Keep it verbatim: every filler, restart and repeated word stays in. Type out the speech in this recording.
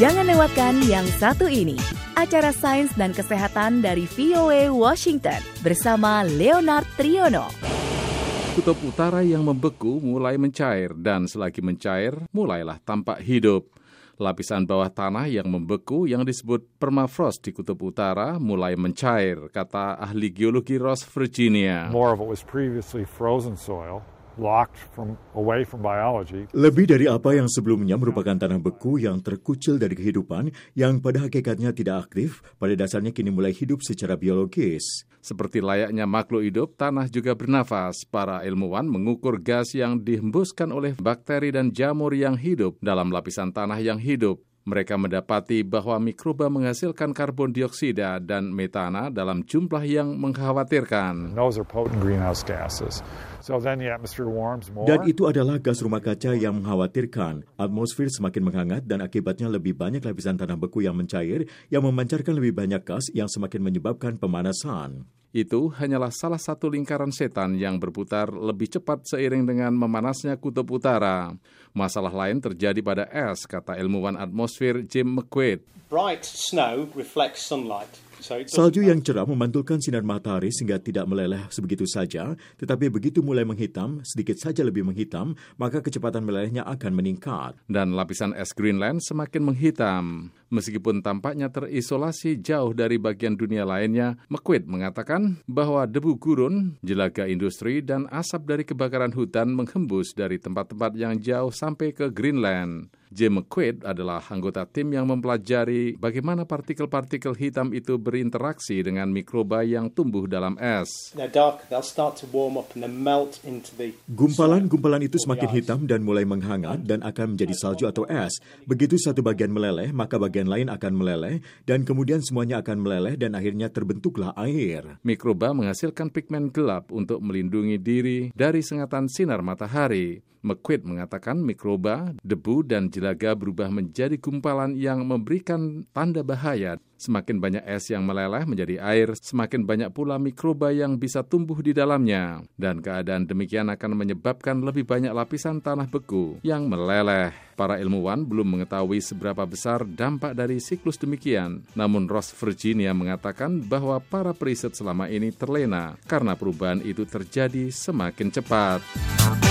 Jangan lewatkan yang satu ini, acara sains dan kesehatan dari V O A Washington bersama Leonard Triono. Kutub utara yang membeku mulai mencair dan selagi mencair mulailah tampak hidup. Lapisan bawah tanah yang membeku yang disebut permafrost di kutub utara mulai mencair, kata ahli geologi Ross Virginia. More of it was previously frozen soil. Locked from, away from biology. Lebih dari apa yang sebelumnya merupakan tanah beku yang terkucil dari kehidupan yang pada hakikatnya tidak aktif, pada dasarnya kini mulai hidup secara biologis. Seperti layaknya makhluk hidup, tanah juga bernafas. Para ilmuwan mengukur gas yang dihembuskan oleh bakteri dan jamur yang hidup dalam lapisan tanah yang hidup. Mereka mendapati bahwa mikroba menghasilkan karbon dioksida dan metana dalam jumlah yang mengkhawatirkan. Those are potent greenhouse gases. So then the atmosphere warms more. Dan itu adalah gas rumah kaca yang mengkhawatirkan. Atmosfer semakin menghangat dan akibatnya lebih banyak lapisan tanah beku yang mencair yang memancarkan lebih banyak gas yang semakin menyebabkan pemanasan. Itu hanyalah salah satu lingkaran setan yang berputar lebih cepat seiring dengan memanasnya kutub utara. Masalah lain terjadi pada es, kata ilmuwan atmosfer Jim McQuaid. Bright snow reflects sunlight. Salju yang cerah memantulkan sinar matahari sehingga tidak meleleh sebegitu saja, tetapi begitu mulai menghitam, sedikit saja lebih menghitam, maka kecepatan melelehnya akan meningkat. Dan lapisan es Greenland semakin menghitam. Meskipun tampaknya terisolasi jauh dari bagian dunia lainnya, McQuaid mengatakan bahwa debu gurun, jelaga industri, dan asap dari kebakaran hutan menghembus dari tempat-tempat yang jauh sampai ke Greenland. Jim McQuaid adalah anggota tim yang mempelajari bagaimana partikel-partikel hitam itu berinteraksi dengan mikroba yang tumbuh dalam es. Gumpalan-gumpalan itu semakin hitam dan mulai menghangat dan akan menjadi salju atau es. Begitu satu bagian meleleh, maka bagian lain akan meleleh dan kemudian semuanya akan meleleh dan akhirnya terbentuklah air. Mikroba menghasilkan pigmen gelap untuk melindungi diri dari sengatan sinar matahari. McQuaid mengatakan mikroba, debu, dan jelaga berubah menjadi gumpalan yang memberikan tanda bahaya. Semakin banyak es yang meleleh menjadi air, semakin banyak pula mikroba yang bisa tumbuh di dalamnya. Dan keadaan demikian akan menyebabkan lebih banyak lapisan tanah beku yang meleleh. Para ilmuwan belum mengetahui seberapa besar dampak dari siklus demikian. Namun Ross Virginia mengatakan bahwa para periset selama ini terlena karena perubahan itu terjadi semakin cepat.